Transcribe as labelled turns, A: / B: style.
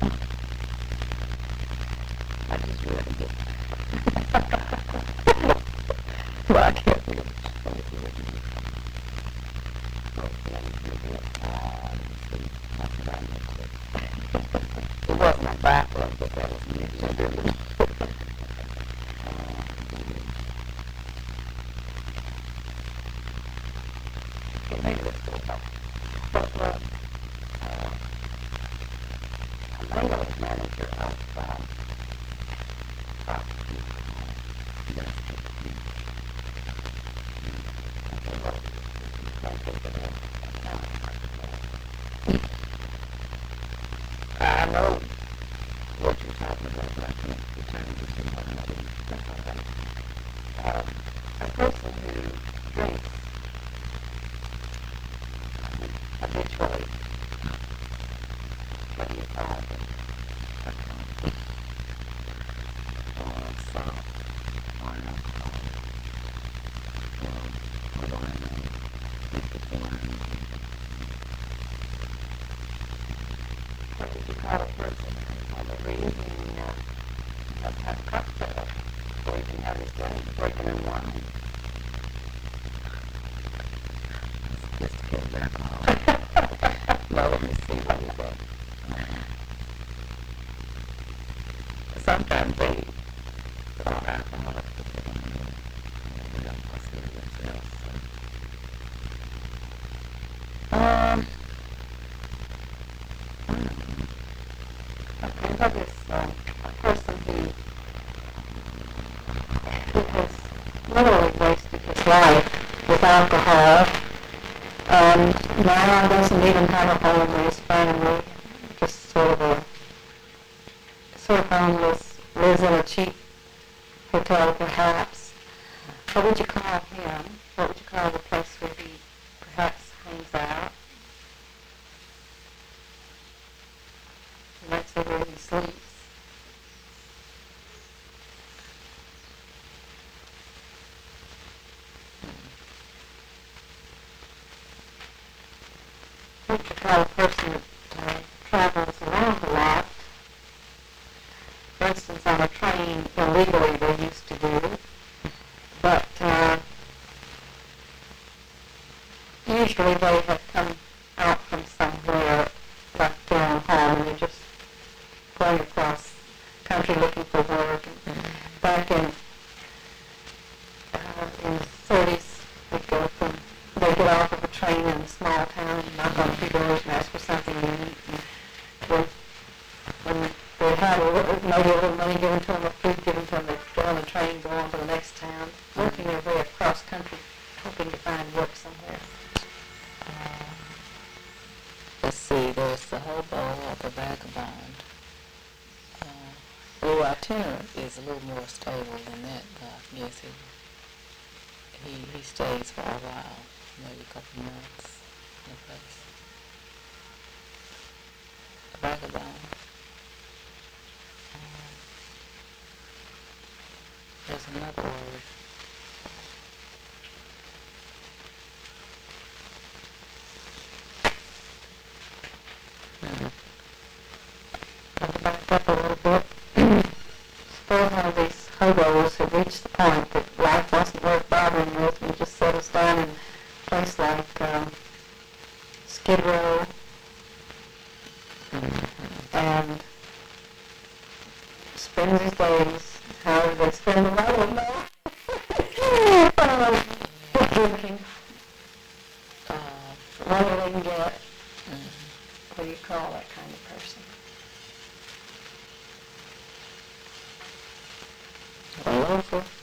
A: I just read it. Well, I can't read it. It wasn't a Bible, but that was me. Maybe that's still help. But I was manager of I know what you're talking about, but I can't return to someone a person who drinks habitually. What do you call it? Salt or alcohol. What do I know? What did you call a person who using a cocktail? Or you can have this thing breaking in wine. Sophisticated alcohol. No, let me see what is that. Sometimes they throw alcohol at the thing. They don't consider themselves. Okay, that is a person who has literally wasted his life with alcohol, and now doesn't even have a home with his family, just sort of homeless, lives in a cheap hotel perhaps. What would you call him? What would you call the place where he perhaps hangs out? And that's where he sleeps. What would you call a person that travels around a lot? For instance, on a train, illegally they used to do, but usually they have come out from somewhere, left their own home, and they're just going across country looking for work. And back in the 30s, they get off of a train in a small town, and knock on a few doors and ask for something to eat. And when they had maybe a little money given to them, or food given to them, they get on the train, go on to the next town, working their way across country, hoping to find work somewhere.
B: Let's see, there's the hobo or the vagabond. The itinerant is a little more stable than that, but I guess he stays for a while, maybe a couple months in a place. The vagabond. There's another word.
A: Back up a little bit. Suppose one of these hobos had reached the point that life wasn't worth bothering with and just settles down in a place like Skid Row and spends his days, however they spend them, I don't know, drinking, whatever they can get. What do you call that kind of person?
B: A loafer.